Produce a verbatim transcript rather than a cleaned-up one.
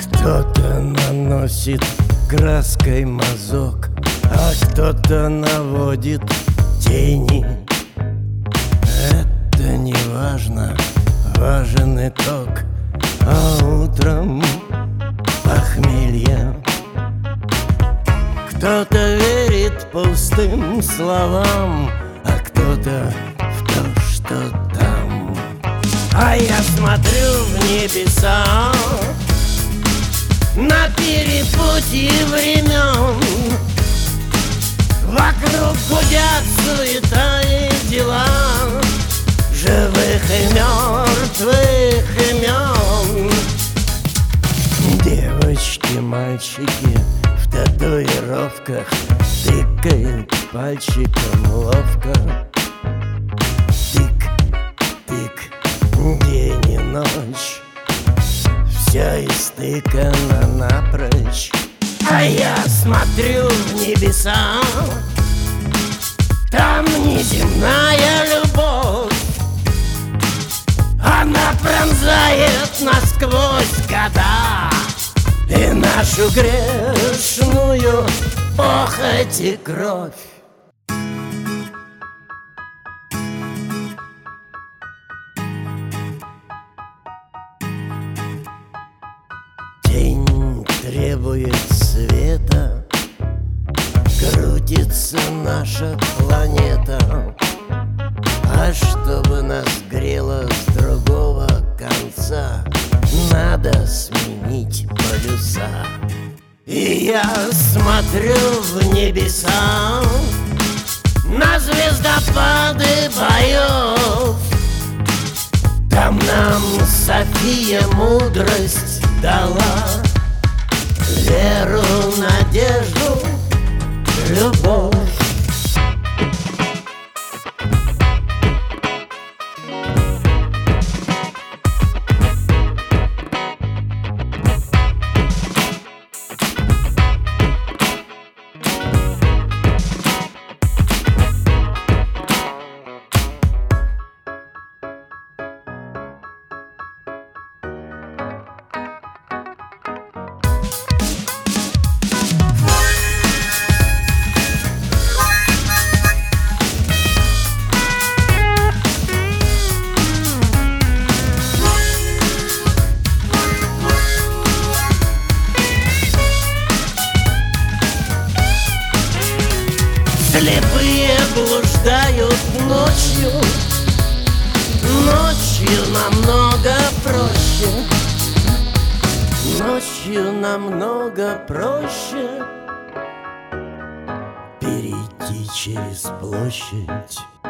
Кто-то наносит краской мазок, а кто-то наводит тени. Это не важно, важен итог, а утром похмелье. Кто-то верит пустым словам, а кто-то в то, что там. А я смотрю в небеса, на перепутье времен. Вокруг гудят суета и дела, живых и мертвых имен. Девочки, мальчики в татуировках тыкают пальчиком ловко. Тык-тык, день и ночь, все истыкано напрочь. А я смотрю в небеса, там неземная любовь. Она пронзает насквозь года и нашу грешную похоть и кровь. День требует света, крутится наша планета. А чтобы нас грело с другого конца, надо сменить полюса. И я смотрю в небеса, на звездопады боев. Там нам София мудрость дала, веру, надежду, любовь. Слепые блуждают ночью, ночью намного проще, ночью намного проще перейти через площадь.